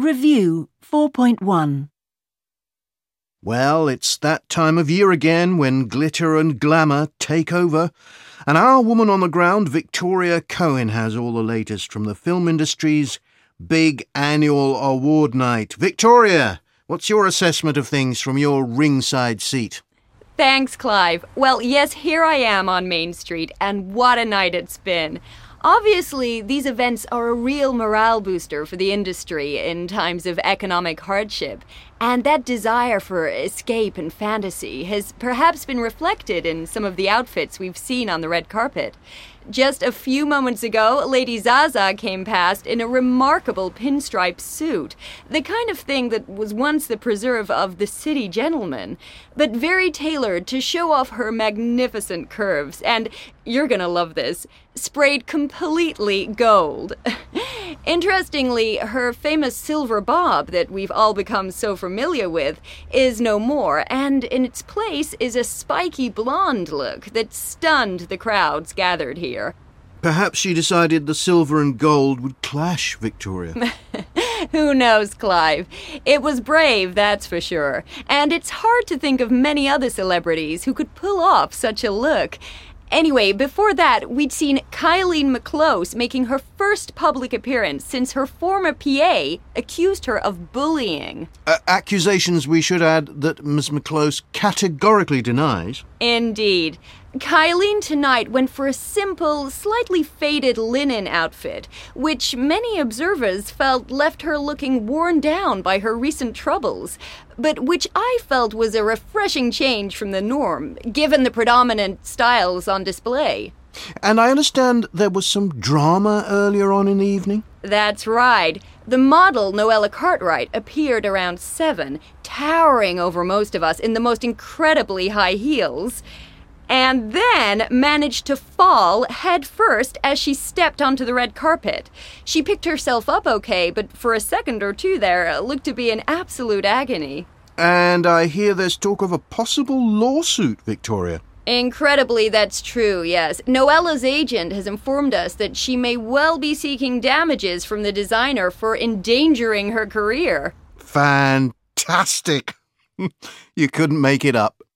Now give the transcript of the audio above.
Review 4.1. Well, it's that time of year again when glitter and glamour take over, and our woman on the ground, Victoria Cohen, has all the latest from the film industry's big annual award night. Victoria, what's your assessment of things from your ringside seat? Thanks, Clive. Well, yes, here I am on Main Street, and what a night it's been. Obviously, these events are a real morale booster for the industry in times of economic hardship, and that desire for escape and fantasy has perhaps been reflected in some of the outfits we've seen on the red carpet. Just a few moments ago, Lady Zaza came past in a remarkable pinstripe suit, the kind of thing that was once the preserve of the city gentleman, but very tailored to show off her magnificent curves, and, you're gonna love this, sprayed completely gold. Interestingly, her famous silver bob that we've all become so familiar with is no more, and in its place is a spiky blonde look that stunned the crowds gathered here. Perhaps she decided the silver and gold would clash, Victoria. Who knows, Clive? It was brave, that's for sure, and it's hard to think of many other celebrities who could pull off such a look. Anyway, before that, we'd seen Kylie McClose making her first public appearance since her former PA accused her of bullying. Accusations, we should add, that Ms. McClose categorically denies. Indeed. Kylie tonight went for a simple, slightly faded linen outfit, which many observers felt left her looking worn down by her recent troubles, but which I felt was a refreshing change from the norm, given the predominant styles on display. And I understand there was some drama earlier on in the evening? That's right. The model, Noella Cartwright, appeared around 7, towering over most of us in the most incredibly high heels, and then managed to fall head first as she stepped onto the red carpet. She picked herself up okay, but for a second or two there, it looked to be in absolute agony. And I hear there's talk of a possible lawsuit, Victoria. Incredibly, that's true, yes. Noella's agent has informed us that she may well be seeking damages from the designer for endangering her career. Fantastic! You couldn't make it up.